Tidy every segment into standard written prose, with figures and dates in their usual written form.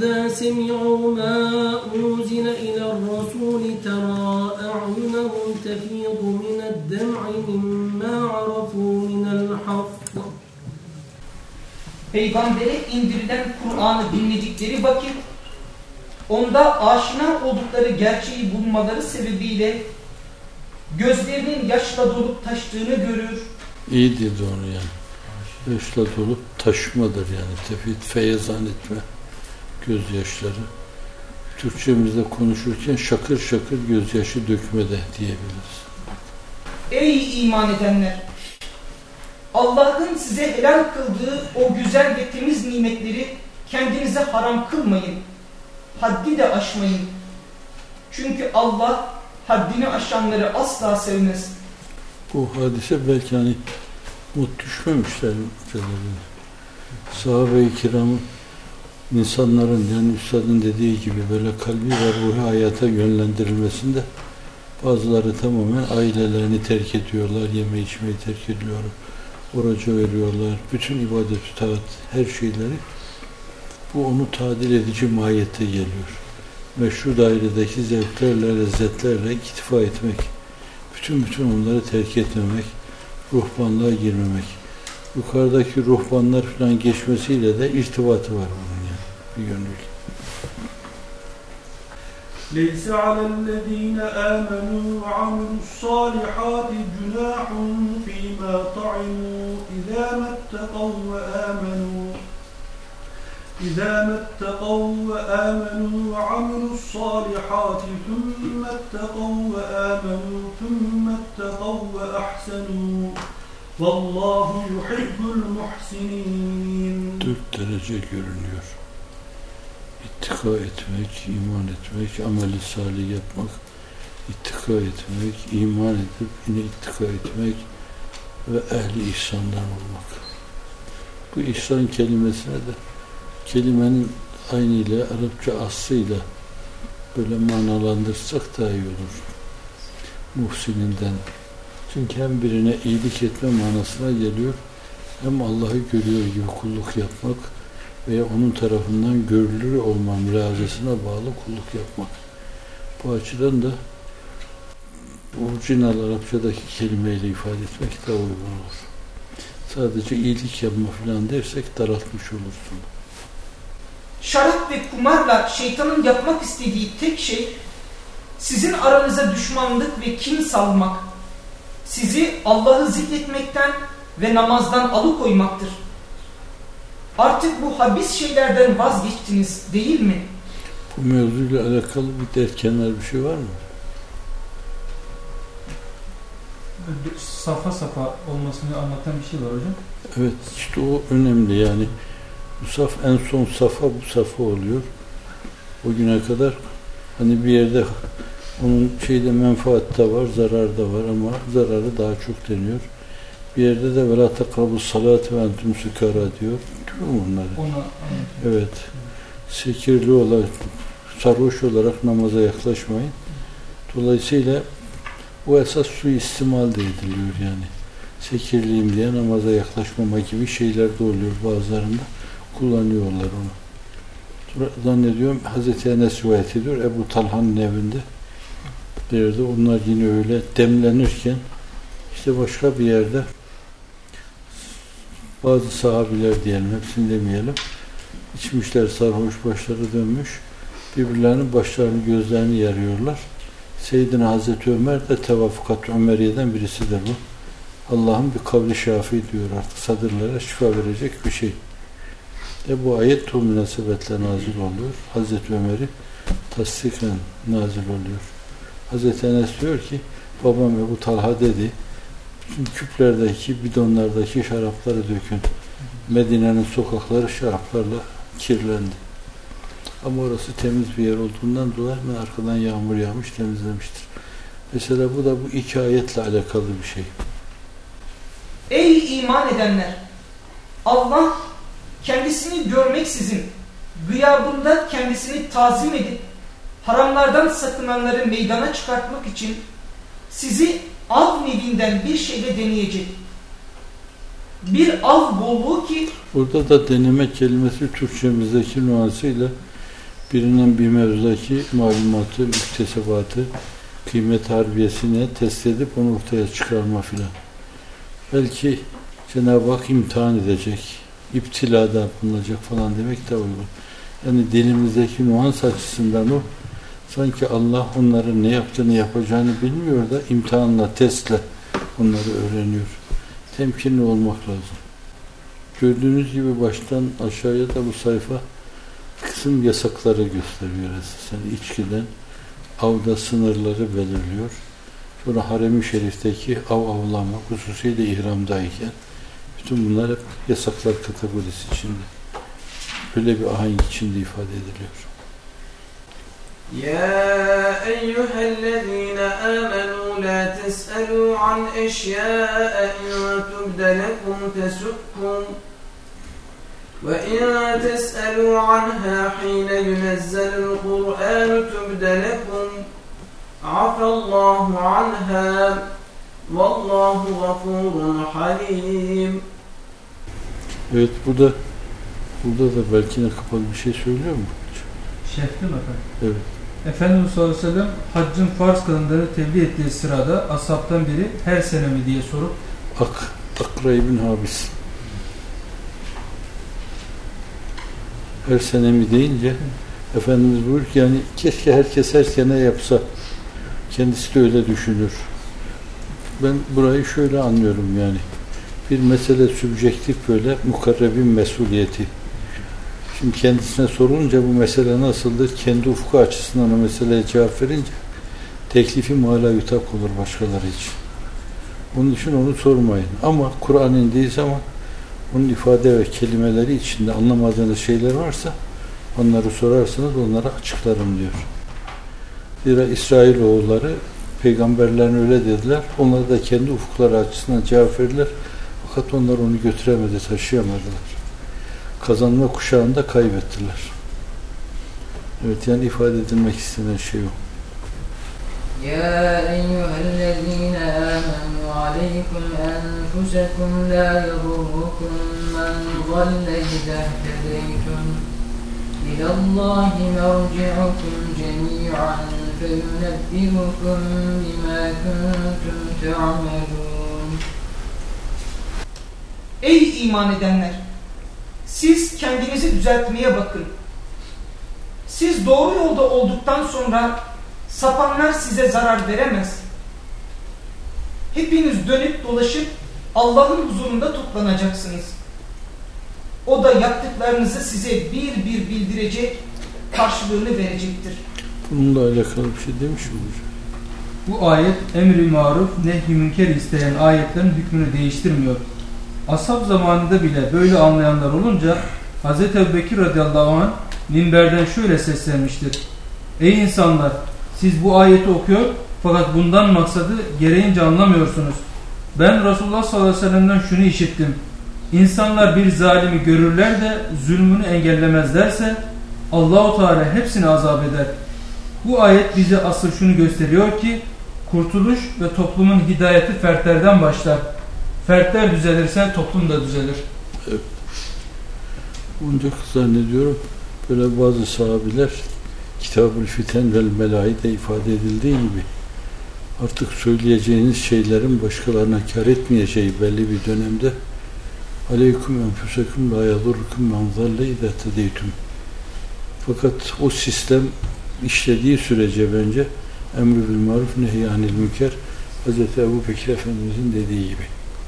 إذا سمعوا ما أنزل إلى الرسول ترى أعينهم تفيض من الدمع مما عرفوا من الحق. Peygambere indirilen Kur'an'ı dinledikleri vakit onda aşina oldukları gerçeği bulmaları sebebiyle gözlerinin yaşla dolup taştığını görür. İyi dedi onu yani. Yaşla dolup taşmadır yani. Tefit, feyezan etme. Gözyaşları. Türkçemizde konuşurken şakır şakır gözyaşı dökme de diyebiliriz. Ey iman edenler! Allah'ın size helal kıldığı o güzel ve temiz nimetleri kendinize haram kılmayın. Haddi de aşmayın. Çünkü Allah haddini aşanları asla sevmez. Bu hadise belki hani mut düşmemişler. Sahabe-i kiramın insanların yani üstadın dediği gibi böyle kalbi ve ruhi hayata yönlendirilmesinde bazıları tamamen ailelerini terk ediyorlar, yeme içmeyi terk ediyorlar, orucu veriyorlar, bütün ibadet-ü taat, her şeyleri bu onu tadil edici mahiyette geliyor. Meşru dairedeki zevklerle, lezzetlerle iktifa etmek, bütün onları terk etmemek, ruhbanlığa girmemek. Yukarıdaki ruhbanlar falan geçmesiyle de irtibatı var bunun yani bir yönüyle. لَيْسَ عَلَى الَّذ۪ينَ آمَنُوا وَعَمِلُوا الصَّالِحَاتِ جُنَاحٌ فِي مَا طَعِمُوا إِذَا مَا اتَّقَوْا وَآمَنُوا وَعَمِلُوا الصَّالِحَاتِ ثُمَّ اتَّقَوْا وَآمَنُوا ثُمَّ اتَّقَوْا وَأَحْسَنُوا وَاللّٰهُ يُحِبُّ الْمُحْسِنِينَ. 4 derece görünüyor. İttika etmek, iman etmek, ameli salih yapmak, ittika etmek, iman edip yine ittika etmek ve ehli ihsandan olmak. Bu ihsan kelimesine de kelimenin aynı ile Arapça aslıyla böyle manalandırsak daha iyi olur. Muhsininden. Çünkü hem birine iyilik etme manasına geliyor, hem Allah'ı görüyor gibi kulluk yapmak veya onun tarafından görülür olma mülazesine bağlı kulluk yapmak. Bu açıdan da orijinal Arapçadaki kelimeyle ifade etmek daha uygun olur. Sadece iyilik yapma falan dersek daraltmış olursun. Şarap ve kumarla şeytanın yapmak istediği tek şey sizin aranıza düşmanlık ve kin salmak, sizi Allah'ı zikretmekten ve namazdan alıkoymaktır. Artık bu habis şeylerden vazgeçtiniz değil mi? Bu mevzuyla alakalı bir dertkenar bir şey var mı? Safa olmasını anlatan bir şey var hocam. Evet, işte o önemli yani. Bu saf en son safa bu safa oluyor. O güne kadar hani bir yerde onun menfaat da var, zarar da var ama zararı daha çok deniyor. Bir yerde de vela takrabus salate ve entum sukara diyor. Değil mi bunları? Evet. Sekirli olarak, sarhoş olarak namaza yaklaşmayın. Dolayısıyla bu esas suistimal de ediliyor yani. Sekirliyim diye namaza yaklaşmama gibi şeyler de oluyor bazılarında. Kullanıyorlar onu. Zannediyorum Hazreti Enes rivayet ediyor. Ebu Talha'nın evinde bir yerde onlar yine öyle demlenirken işte başka bir yerde bazı sahabiler diyelim, hepsini demeyelim, içmişler, sarhoş, başları dönmüş, birbirlerinin başlarını, gözlerini yarıyorlar. Seyyidina Hazreti Ömer de tevafukat Ömeriye'den birisidir bu. Allah'ın bir kavli şafi diyor artık, sadırlara şifa verecek bir şey. Bu ayet o münasebetle nazil oluyor. Hazreti Ömer'i tasdiken nazil oluyor. Hazreti Enes diyor ki, babam Ebu Talha dedi, bütün küplerdeki, bidonlardaki şarapları dökün. Medine'nin sokakları şaraplarla kirlendi. Ama orası temiz bir yer olduğundan dolayı arkadan yağmur yağmış, temizlemiştir. Mesela bu da bu iki ayetle alakalı bir şey. Ey iman edenler! Allah kendisini görmeksizin, gıyabında kendisini tazim edip haramlardan sakınanları meydana çıkartmak için sizi av nevinden bir şeyle deneyecek. Bir av bolluğu ki... Burada da deneme kelimesi Türkçemizdeki nüansıyla birinin bir mevzudaki malumatı, müktesebatı, kıymet harbiyesine test edip onu ortaya çıkarma filan. Belki Cenab-ı Hak imtihan edecek, iptilada bulunacak falan demek de uygun. Yani dilimizdeki nuans açısından o, sanki Allah onların ne yaptığını yapacağını bilmiyor da imtihanla, testle onları öğreniyor. Temkinli olmak lazım. Gördüğünüz gibi baştan aşağıya da bu sayfa kısım yasakları gösteriyor esasen. İçkiden avda sınırları belirliyor. Sonra harem-i şerifteki avlama, hususuyla ihramdayken bütün bunlar hep yasaklar kategorisi içinde. Böyle bir ahenk içinde ifade ediliyor. Ya eyyühellezine amenu la tes'elu an eşyâe in tubde lekum tesukkum ve in tes'elu anha hîne yunezzelul Kur'an tubde lekum afallahu anha vallahu gafurun halim. Evet, burada da belki kapalı bir şey söylüyor mu? Şeftim efendim. Evet. Efendimiz sallallahu aleyhi ve sellem haccın farz kılındığını tebliğ ettiği sırada ashabtan biri her sene mi diye sorup Akra ibn Habis her sene mi deyince Efendimiz buyuruyor ki yani keşke herkes her sene yapsa. Kendisi de öyle düşünür. Ben burayı şöyle anlıyorum yani. Bir mesele sübjektif böyle mukarrebin mesuliyeti. Şimdi kendisine sorulunca bu mesele nasıldır? Kendi ufku açısından o meseleye cevap verince teklifi muhala yutak olur başkaları için. Onun için onu sormayın. Ama Kur'an indiği zaman onun ifade ve kelimeleri içinde anlamadığınız şeyler varsa onları sorarsanız onlara açıklarım diyor. Zira İsrailoğulları peygamberlerine öyle dediler. Onlar da kendi ufukları açısından cevap verdiler. Fakat onlar onu götüremedi, taşıyamadılar. Kazanma kuşağında kaybettiler. Evet, yani ifade edilmek istenen şey o. Ya eyyühellezine amenu aleykum enfusekum la yadurrukum men zalle idahtedeytum ilallahi merci'ukum cemi'an feyunebbirukum bima kuntum te'amelun. Ey iman edenler! Siz kendinizi düzeltmeye bakın. Siz doğru yolda olduktan sonra sapanlar size zarar veremez. Hepiniz dönüp dolaşıp Allah'ın huzurunda toplanacaksınız. O da yaptıklarınızı size bir bir bildirecek, karşılığını verecektir. Bununla alakalı bir şey demiş mi hocam? Bu ayet emri maruf, nehy-i münker isteyen ayetlerin hükmünü değiştirmiyor. Ashab zamanında bile böyle anlayanlar olunca Hz. Ebubekir radıyallahu anh minberden şöyle seslenmiştir. Ey insanlar! Siz bu ayeti okuyor fakat bundan maksadı gereğince anlamıyorsunuz. Ben Resulullah sallallahu aleyhi ve sellem'den şunu işittim. İnsanlar bir zalimi görürler de zulmünü engellemezlerse Allah-u Teala hepsini azap eder. Bu ayet bize asıl şunu gösteriyor ki kurtuluş ve toplumun hidayeti fertlerden başlar. Fertler düzelirse toplum da düzelir. Evet. Ancak zannediyorum böyle bazı sahabiler Kitab-ül Fiten vel Melaide ifade edildiği gibi artık söyleyeceğiniz şeylerin başkalarına kar etmeyeceği belli bir dönemde aleyküm enfusekum la yadurrukum men zalle idâ tedeytüm. Fakat o sistem işlediği sürece bence emr-i bil maruf nehy-i anil münker Hz. Ebubekir Efendimizin dediği gibi.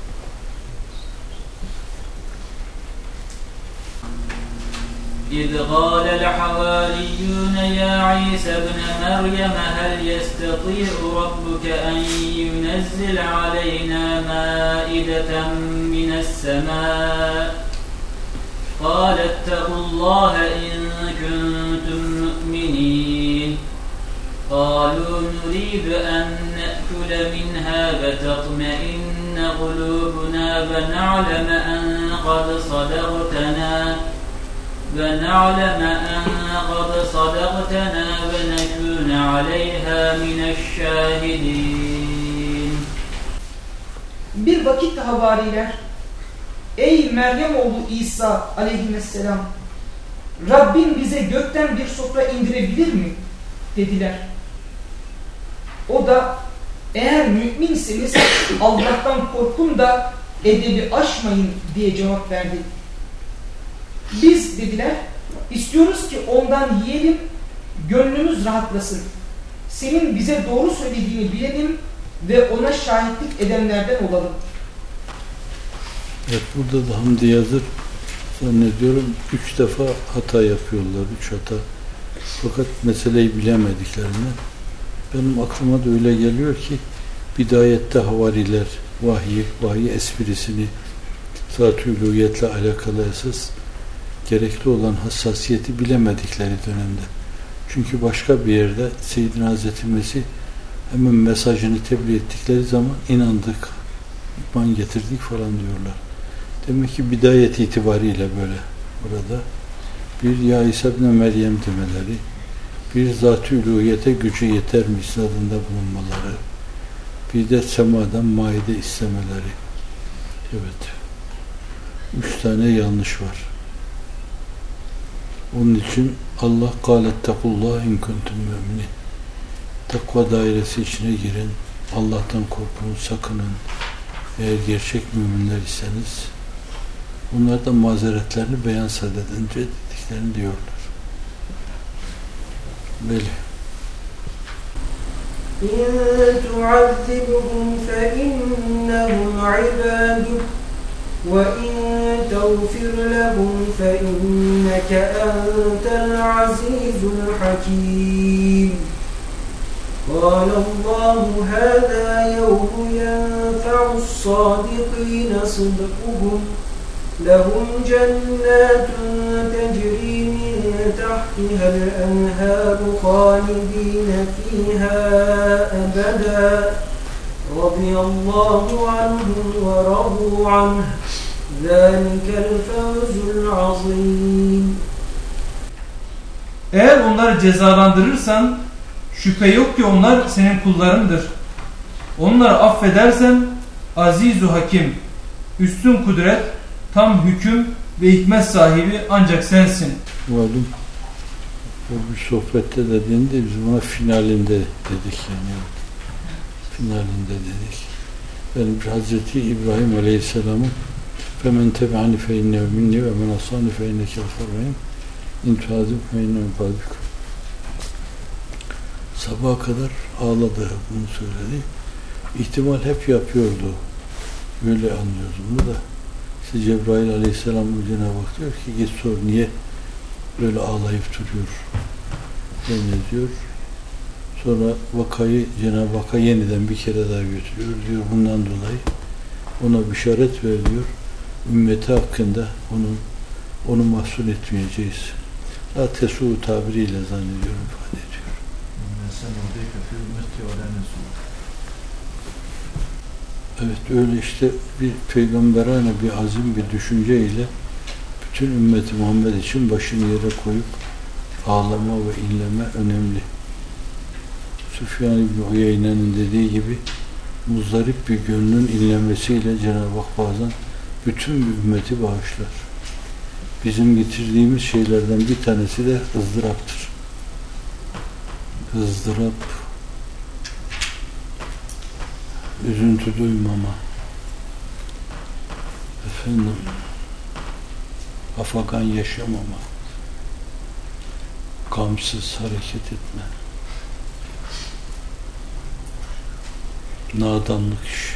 إذ قال الحواريون يا عيسى ابن مريم هل يستطيع ربك أن ينزل علينا مائدة من السماء قال اتقوا الله إن كنتم مؤمنين قالوا نريد أن نأكل منها فتطمئن قلوبنا ونعلم أن قد صدقتنا ونكون عليها من الشاهدين. Bir vakit havariler, ey Meryem oğlu İsa aleyhisselam, Rabbin bize gökten bir sofra indirebilir mi? Dediler. O da eğer müminseniz Allah'tan korkun da edebi aşmayın diye cevap verdi. Biz dediler istiyoruz ki ondan yiyelim, gönlümüz rahatlasın. Senin bize doğru söylediğini bilelim ve ona şahitlik edenlerden olalım. Evet, burada da Hamdi Yazır zannediyorum 3 defa hata yapıyorlar. 3 hata. Fakat meseleyi bilemediklerinden benim aklıma da öyle geliyor ki bidayette havariler vahiy esprisini zat-ı uluhiyetle alakalı esas gerekli olan hassasiyeti bilemedikleri dönemde. Çünkü başka bir yerde Seyyidina Hazreti Mesih hemen mesajını tebliğ ettikleri zaman inandık, iman getirdik falan diyorlar. Demek ki bidayet itibariyle böyle burada bir Ya İsa ibn Meryem demeleri, bir zat-ı uluhiyete gücü yeter misladında bulunmaları, bir de semadan maide istemeleri. Evet. 3 tane yanlış var. Onun için Allah kâlettekullah in kuntum müminin. Takva dairesi içine girin. Allah'tan korkun, sakının. Eğer gerçek müminler iseniz. Bunlar da mazeretlerini beyan sadedince dediklerini diyorlar. Böyle. İn tu'azzibhum fe innehum ibaduk ve in tağfir lehum fe inneke entel azizul hakim. قال الله هذا يوم ينفع الصادقين صدقهم لهم جنات تجري من تحتها الأنهار خالدين فيها أبدا رضي الله عنهم ورضوا عنه ذلك الفوز العظيم. Eğer onları cezalandırırsan şüphe yok ki onlar senin kullarındır. Onları affedersen aziz-u hakim, üstün kudret, tam hüküm ve hikmet sahibi ancak sensin. Malum o bir sohbette dediğinde biz buna finalinde dedik yani. Finalinde dedik. Yani Hazreti İbrahim Aleyhisselam'ın فَمَنْ تَبَعَنِ فَاِنَّهُ مِنِّي وَمَنْ أَصَانِ فَاِنَّكَ الْفَرَّهِمْ اِنْ تُعَذِبْ فَاِنَّهُ بَعْدُكَ. Sabaha kadar ağladı, bunu söyledi. İhtimal hep yapıyordu. Öyle anlıyoruz bunu da. İşte Cebrail Aleyhisselam Cenab-ı Hak diyor ki git sor niye böyle ağlayıp duruyor. Ne diyor? Sonra vakayı Cenab-ı Hakk'a yeniden bir kere daha götürüyor diyor. Bundan dolayı ona bişaret ver diyor. Ümmeti hakkında onu mahzun etmeyeceğiz. La tesu tabiriyle zannediyorum ifade ediyor. Evet öyle işte bir peygamberane bir azim bir düşünce ile bütün ümmeti Muhammed için başını yere koyup ağlama ve inleme önemli. Süfyan İbni Uyeyne'nin dediği gibi muzdarip bir gönlün inlemesiyle Cenab-ı Hak bazen bütün bir ümmeti bağışlar. Bizim getirdiğimiz şeylerden bir tanesi de ızdıraptır. Izdırap, üzüntü duymama, afakan yaşamama, gamsız hareket etme, nadanlık iş.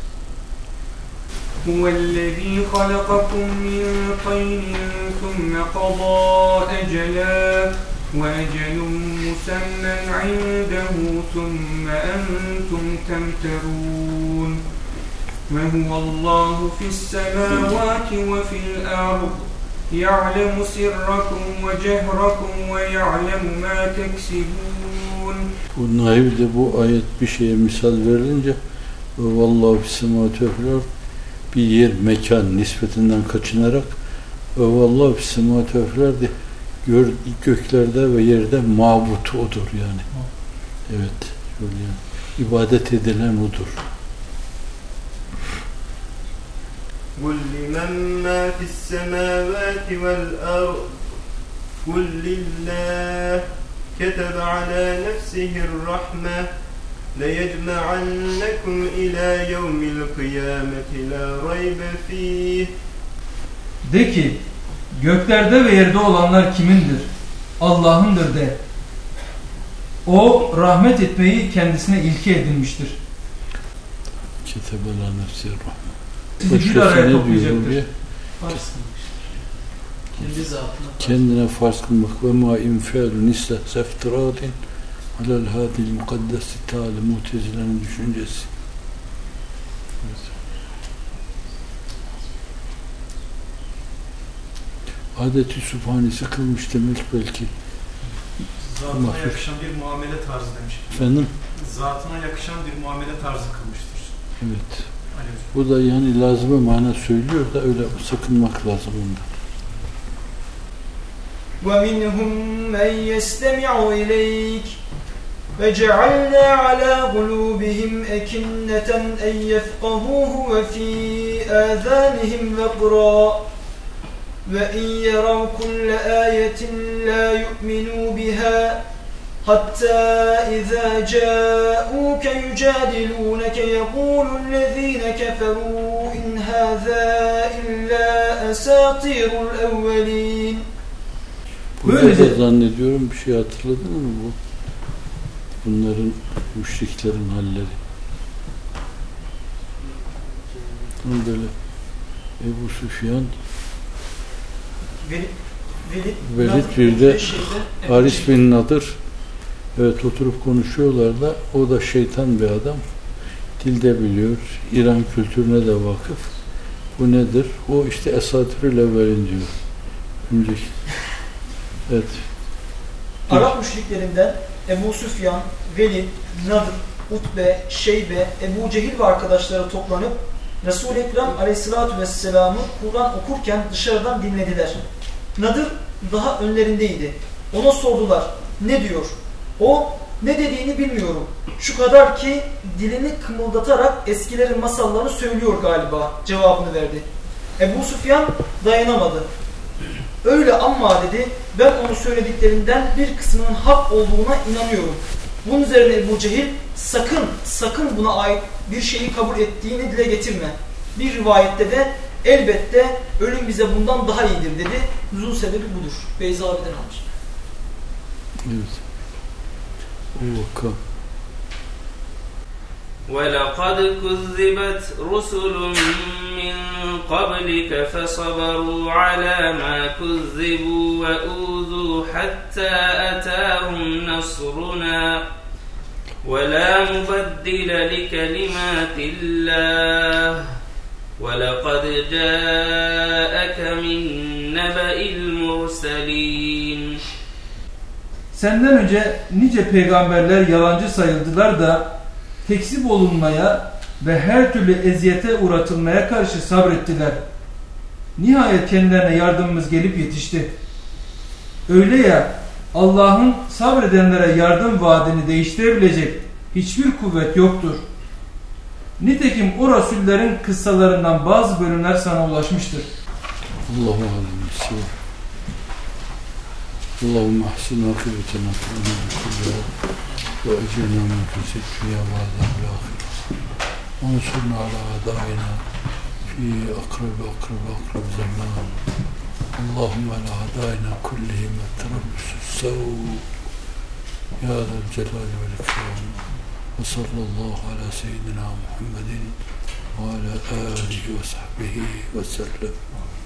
هُوَ الَّذ۪ي خَلَقَكُمْ مِنْ طَيْنٍ ثُمَّ قَضَى أَجَلًا وَأَجَلٌ مُسَمًّى عِنْدَهُ ثُمَّ أَنْتُمْ تَمْتَرُونَ وَهُوَ اللّٰهُ فِي السَّمَاوَاتِ وَفِي الْأَرْضِ يَعْلَمُ سِرَّكُمْ وَجَهْرَكُمْ وَيَعْلَمُ مَا تَكْسِبُونَ. Bu naivde bu ayet bir şeye misal verilince vallahi fissemâti vefil bir yer, mekan nispetinden kaçınarak vallahi fissemâti vefil göklerde ve yerde mabutu odur yani. Evet. Şöyle yani. İbadet edilen odur. قُلْ لِمَنْ مَا فِي السَّمَاوَاتِ وَالْأَرْضِ قل لله كتب على نفسه الرحمة ليجمعنكم إلى يوم القيامة لا ريب فيه. De ki, göklerde ve yerde olanlar kimindir? Allah'ındır de. O rahmet etmeyi kendisine ilke edinmiştir. Ketebela nefsi rahmet. Sizi bir araya toplayacaktır. Kendine farz kılmak ve ma infialun istehse iftiradin alel hadil mukaddesi ta'ala Mutezile'nin düşüncesi. Evet. Adeti sübhanesi kılmış demek belki. Zatına yakışan bir muamele tarzı demiş. Efendim? Zatına yakışan bir muamele tarzı kılmıştır. Evet. Bu da yani lazım mana söylüyor da öyle sakınmak lazım ondan. وَمِنْهُمْ مَنْ يَسْتَمِعُ إِلَيْكَ وَجَعَلْنَا عَلَى قُلُوبِهِمْ أَكِنَّةً أَنْ يَفْقَهُوهُ وَفِي آذَانِهِمْ وَقْرًا وَإِنْ يَرَوْا كُلَّ آيَةٍ لَا يُؤْمِنُوا بِهَا حَتَّى إِذَا جَاءُوكَ يُجَادِلُونَكَ يَقُولُ الَّذِينَ كَفَرُوا إِنْ هَذَا إِلَّا أَسَاطِيرُ الْأَوَّلِينَ. Böylece zannediyorum bir şey hatırladın mı bu? Bunların, müşriklerin halleri. Böyle Ebu Süfyan Velid bir de Haris bin Nadır, evet, oturup konuşuyorlar da o da şeytan bir adam, dilde biliyor, İran kültürüne de vakıf. Bu nedir? O işte Esatirül Evvelin diyor. Önceki. Evet. Arap müşriklerinden Ebu Süfyan, Velid, Nadır, Utbe, Şeybe, Ebu Cehil ve arkadaşları toplanıp Resul-i Ekrem Aleyhisselatü Vesselam'ı Kur'an okurken dışarıdan dinlediler. Nadır daha önlerindeydi. Ona sordular. Ne diyor? O, ne dediğini bilmiyorum. Şu kadar ki dilini kımıldatarak eskilerin masallarını söylüyor galiba cevabını verdi. Ebu Süfyan dayanamadı. Öyle ama dedi, ben onu söylediklerinden bir kısmının hak olduğuna inanıyorum. Bunun üzerine Ebu Cehil, sakın buna ait bir şeyi kabul ettiğini dile getirme. Bir rivayette de elbette ölüm bize bundan daha iyidir dedi. Nüzul sebebi budur. Beyza abiden almış. Evet. O vaka. وَلَقَدْ كُذِّبَتْ رُسُلٌ مِّن قَبْلِكَ فَصَبَرُوا عَلَى مَا كُذِّبُوا وَأُوذُوا حَتَّى أَتَاهُمْ نَصْرُنَا وَلَا مُبَدِّلَ لِكَلِمَاتِ اللَّهِ وَلَقَدْ جَاءَكَ مِن نَّبَإِ الْمُرْسَلِينَ. Senden önce nice peygamberler yalancı sayıldılar da tekzip olunmaya ve her türlü eziyete uğratılmaya karşı sabrettiler. Nihayet kendilerine yardımımız gelip yetişti. Öyle ya, Allah'ın sabredenlere yardım vaadini değiştirebilecek hiçbir kuvvet yoktur. Nitekim o rasullerin kıssalarından bazı bölümler sana ulaşmıştır. Allahu alem. Allahümme ahsin akıbetena fi umuri kulliha ve ecirna min fitned dünya ve azabil ahire. Ansurna ala adaina fi akrab zaman. Allahümme ala adaina kullihim etterabüsü's sev. Yazel celali vel ikram. Ve sallallahu ala seyyidina Muhammedin ve ala alihi ve sahbihi ve sellem.